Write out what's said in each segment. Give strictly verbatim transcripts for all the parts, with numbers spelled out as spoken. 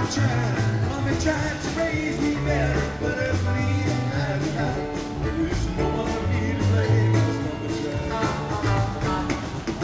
tried, Mommy tried to raise me better, but her bleeding eyes and eyes. There's no one for me to blame, 'cause Mama tried.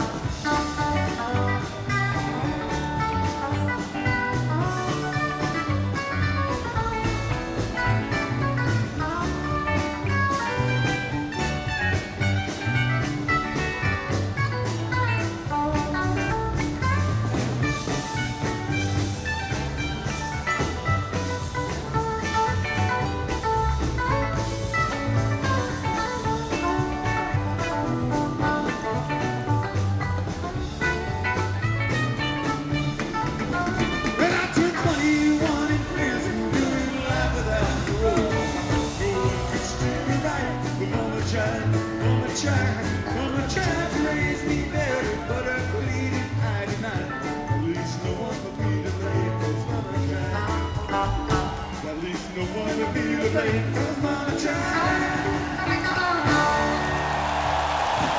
When I turned twenty-one in prison, doing life without parole, going just to be right, but Mama tried, Mama tried, Mama tried to raise me better, but her bleeding eye denied. At least no one for me to blame, 'cause Mama tried. At least no one for me to blame, 'cause Mama tried.